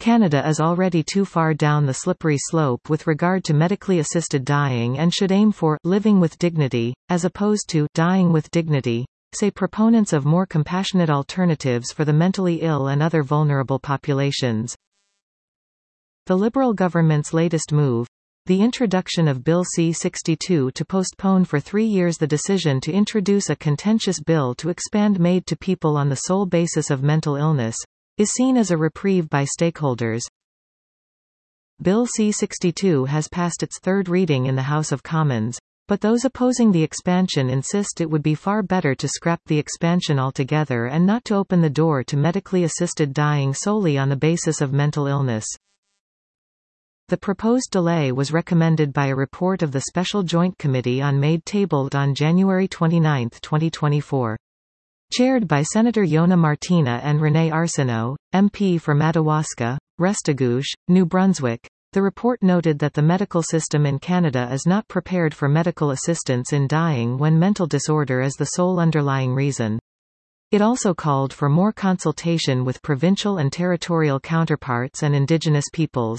Canada is already too far down the slippery slope with regard to medically assisted dying and should aim for living with dignity, as opposed to dying with dignity, say proponents of more compassionate alternatives for the mentally ill and other vulnerable populations. The Liberal government's latest move, the introduction of Bill C-62 to postpone for 3 years the decision to introduce a contentious bill to expand MAID to people on the sole basis of mental illness, is seen as a reprieve by stakeholders. Bill C-62 has passed its third reading in the House of Commons, but those opposing the expansion insist it would be far better to scrap the expansion altogether and not to open the door to medically assisted dying solely on the basis of mental illness. The proposed delay was recommended by a report of the Special Joint Committee on MAID tabled on January 29, 2024. Chaired by Senator Yona Martina and Renee Arsenault, MP for Madawaska, Restigouche, New Brunswick, the report noted that the medical system in Canada is not prepared for medical assistance in dying when mental disorder is the sole underlying reason. It also called for more consultation with provincial and territorial counterparts and Indigenous peoples.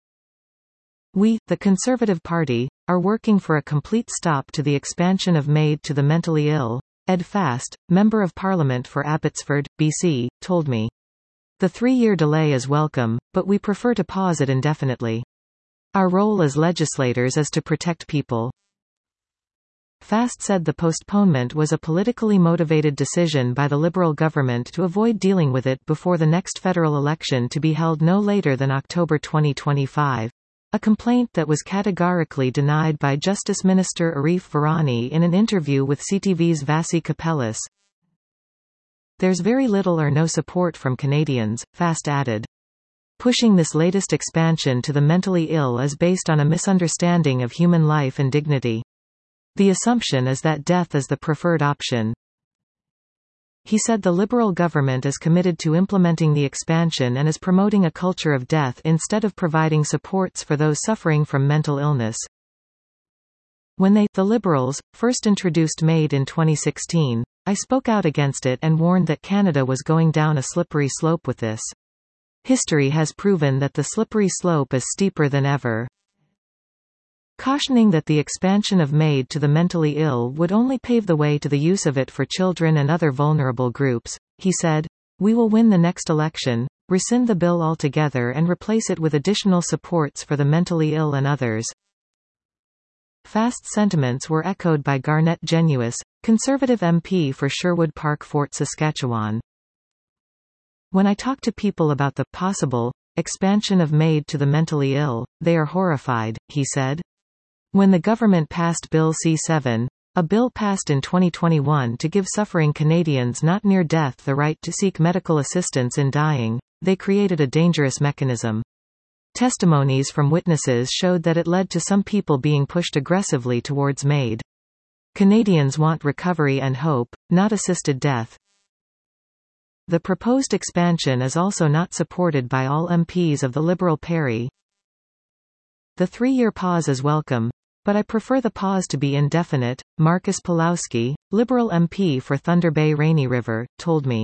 We, the Conservative Party, are working for a complete stop to the expansion of MAID to the mentally ill, Ed Fast, Member of Parliament for Abbotsford, BC, told me. The 3-year delay is welcome, but we prefer to pause it indefinitely. Our role as legislators is to protect people. Fast said the postponement was a politically motivated decision by the Liberal government to avoid dealing with it before the next federal election to be held no later than October 2025. A complaint that was categorically denied by Justice Minister Arif Virani in an interview with CTV's Vasi Kapelis. There's very little or no support from Canadians, Fast added. Pushing this latest expansion to the mentally ill is based on a misunderstanding of human life and dignity. The assumption is that death is the preferred option. He said the Liberal government is committed to implementing the expansion and is promoting a culture of death instead of providing supports for those suffering from mental illness. When they, the Liberals, first introduced MAID in 2016, I spoke out against it and warned that Canada was going down a slippery slope with this. History has proven that the slippery slope is steeper than ever. Cautioning that the expansion of MAID to the mentally ill would only pave the way to the use of it for children and other vulnerable groups, he said, "We will win the next election, rescind the bill altogether and replace it with additional supports for the mentally ill and others." Fast's sentiments were echoed by Garnett Genuis, Conservative MP for Sherwood Park Fort Saskatchewan. When I talk to people about the possible expansion of MAID to the mentally ill, they are horrified, he said. When the government passed Bill C-7, a bill passed in 2021 to give suffering Canadians not near death the right to seek medical assistance in dying, they created a dangerous mechanism. Testimonies from witnesses showed that it led to some people being pushed aggressively towards MAID. Canadians want recovery and hope, not assisted death. The proposed expansion is also not supported by all MPs of the Liberal party. The 3-year pause is welcome, but I prefer the pause to be indefinite, Marcus Pulowski, Liberal MP for Thunder Bay Rainy River, told me.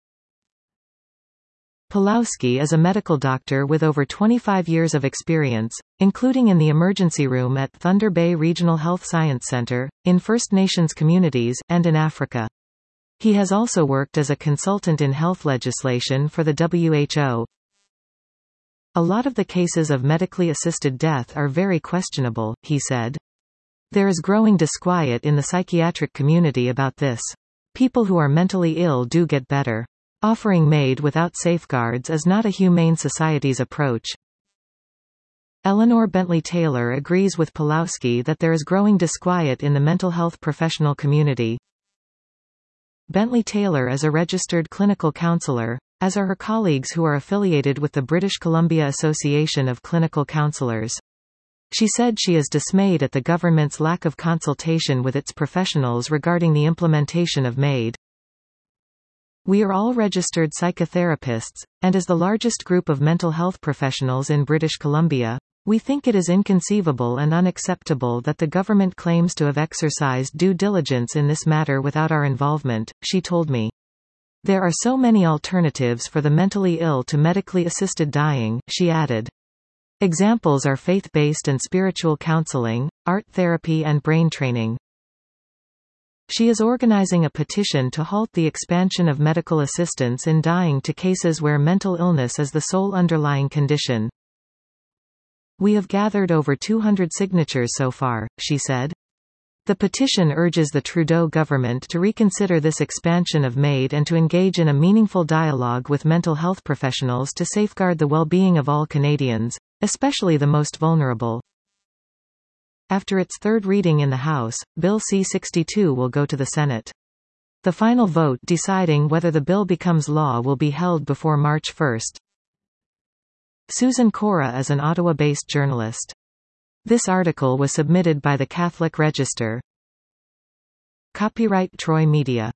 Pulowski is a medical doctor with over 25 years of experience, including in the emergency room at Thunder Bay Regional Health Science Centre, in First Nations communities, and in Africa. He has also worked as a consultant in health legislation for the WHO. A lot of the cases of medically assisted death are very questionable, he said. There is growing disquiet in the psychiatric community about this. People who are mentally ill do get better. Offering MAID without safeguards is not a humane society's approach. Eleanor Bentley Taylor agrees with Pulowski that there is growing disquiet in the mental health professional community. Bentley Taylor is a registered clinical counselor, as are her colleagues who are affiliated with the British Columbia Association of Clinical Counsellors. She said she is dismayed at the government's lack of consultation with its professionals regarding the implementation of MAID. We are all registered psychotherapists, and as the largest group of mental health professionals in British Columbia, we think it is inconceivable and unacceptable that the government claims to have exercised due diligence in this matter without our involvement, she told me. "There are so many alternatives for the mentally ill to medically assisted dying," she added. Examples are faith-based and spiritual counseling, art therapy and brain training. She is organizing a petition to halt the expansion of medical assistance in dying to cases where mental illness is the sole underlying condition. "We have gathered over 200 signatures so far," she said. The petition urges the Trudeau government to reconsider this expansion of MAID and to engage in a meaningful dialogue with mental health professionals to safeguard the well-being of all Canadians, especially the most vulnerable. After its third reading in the House, Bill C-62 will go to the Senate. The final vote deciding whether the bill becomes law will be held before March 1. Susan Cora is an Ottawa-based journalist. This article was submitted by the Catholic Register. Copyright Troy Media.